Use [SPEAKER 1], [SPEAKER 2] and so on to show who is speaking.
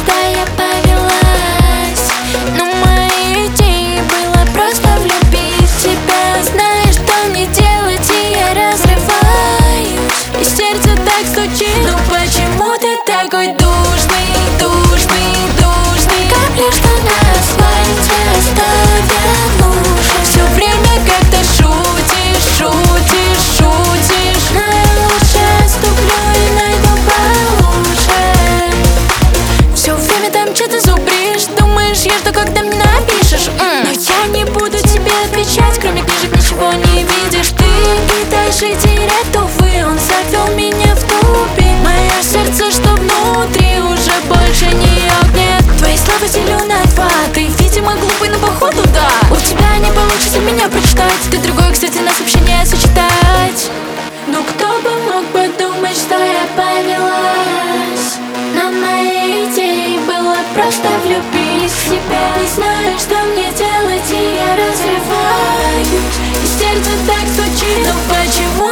[SPEAKER 1] что я повелась, но моей идеей было просто влюбить в тебя. Знаешь, что мне делать, и я разрываюсь, и сердце так стучит. Ну почему ты такой душный, душный, душный? Капли, что на асфальте оставят лужи. Все время как-то шутишь, шутишь, шутишь. Но я лучше отступлю и найду получше. Все время там что-то зубришь. Думаешь, я жду, когда мне напишешь. Но я не буду тебе отвечать. Кроме книжек ничего не видишь ты. И дальше терять, увы, он завел меня в тупик. Мое сердце, что внутри, уже больше не нет. Твои слова делю на два. Ты, видимо, глупый, но походу да. У тебя не получится меня прочитать. Ты другой, кстати, на сообщение сочетать. Ну кто бы мог подумать, что я повелась, но моей идеей было просто влюбить в тебя. Не знаю, что мне делать, и я разрываюсь, и сердце так стучит. Но почему